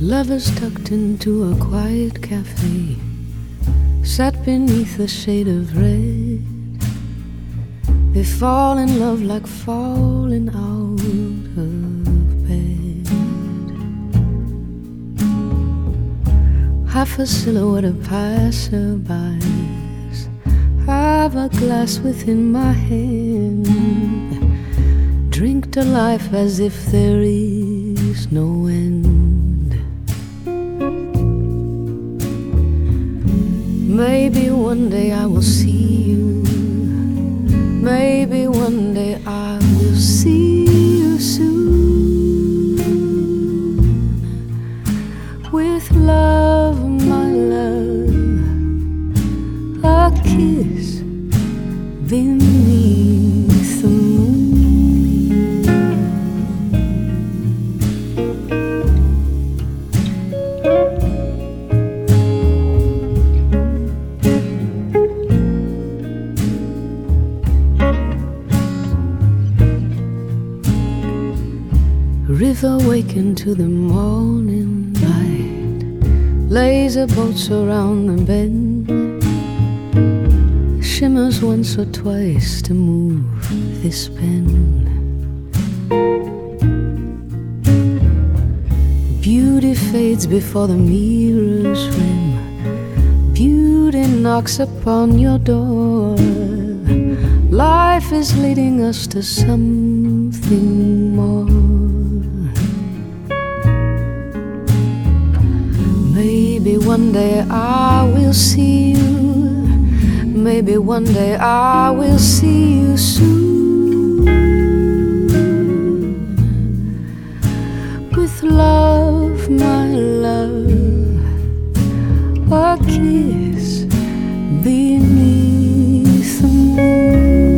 Lovers tucked into a quiet cafe sat beneath a shade of red. They fall in love like falling out of bed. Half a silhouette of passerbys, have a glass within my hand. Drink to life as if there is no end. Maybe one day I will see you. Maybe one day I will see you soon. With love, my love, a kiss beneath the moon. River wakened to the morning light, laser boats around the bend, shimmers once or twice to move this pen. Beauty fades before the mirror's rim. Beauty knocks upon your door. Life is leading us to something more. Maybe one day I will see you. Maybe one day I will see you soon. With love, my love, a kiss beneath the moon.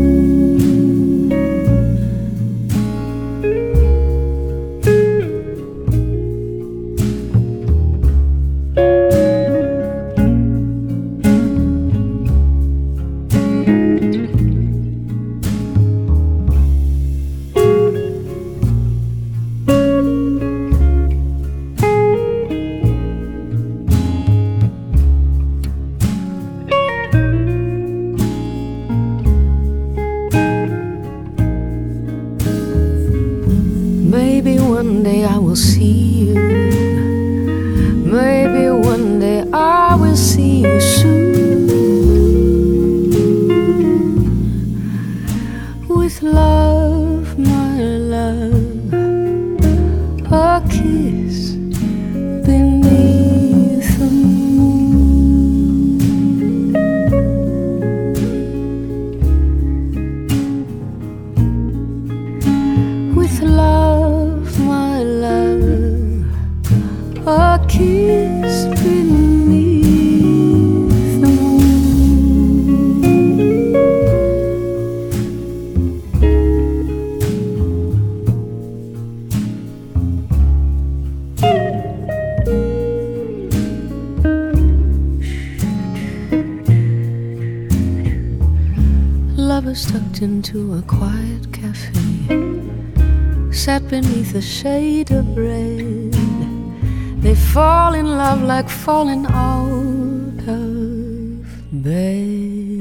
Maybe one day I will see you. Maybe one day I will see you soon. With love, my love, a kiss beneath the moon. With love, my love, a kiss beneath the moon. Lovers tucked into a quiet cafe sat beneath a shade of red. They fall in love like falling out of bed.